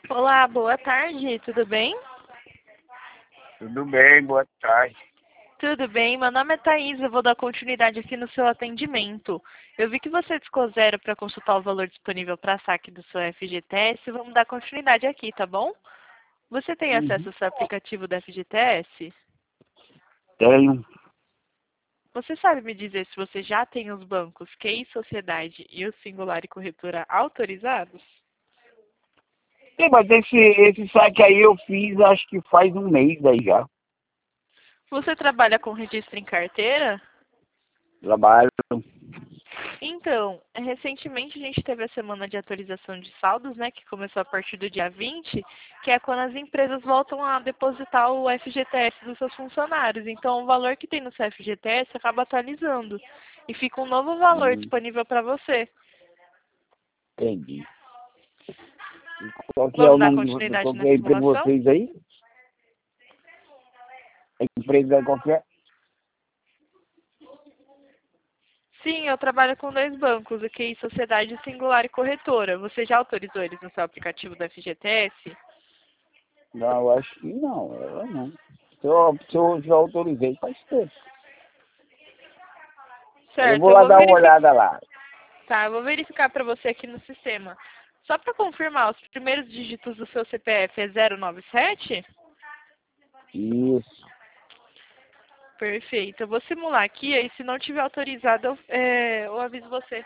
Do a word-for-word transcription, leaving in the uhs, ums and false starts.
Olá, boa tarde, tudo bem? Tudo bem, boa tarde. Tudo bem, meu nome é Thaís, eu vou dar continuidade aqui no seu atendimento. Eu vi que você discou zero para consultar o valor disponível para saque do seu F G T S, vamos dar continuidade aqui, tá bom? Você tem acesso Uhum. ao seu aplicativo da F G T S? Tenho. Você sabe me dizer se você já tem os bancos Q I Sociedade e o Singular e Corretora autorizados? Sim, mas esse, esse saque aí eu fiz acho que faz um mês aí já. Você trabalha com registro em carteira? Trabalho. Então, recentemente a gente teve a semana de atualização de saldos, né, que começou a partir do dia vinte, que é quando as empresas voltam a depositar o F G T S dos seus funcionários. Então, o valor que tem no seu F G T S acaba atualizando e fica um novo valor Hum, disponível para você. entendi. E qual que é o Vamos dar nome de vo- continuidade qual na que é a empresa de simulação? vocês aí? A empresa qual que é? Sim, eu trabalho com dois bancos, o Q I Sociedade Singular e Corretora. Você já autorizou eles no seu aplicativo do F G T S? Não, eu acho que não. Eu não. Se eu, se eu já autorizei faz tempo. Mas eu Certo, vou eu lá vou dar uma verificar. olhada lá. Tá, eu vou verificar para você aqui no sistema. Só para confirmar, os primeiros dígitos do seu C P F é zero nove sete? Isso. Perfeito. Eu vou simular aqui, aí se não tiver autorizado, eu, é, eu aviso você.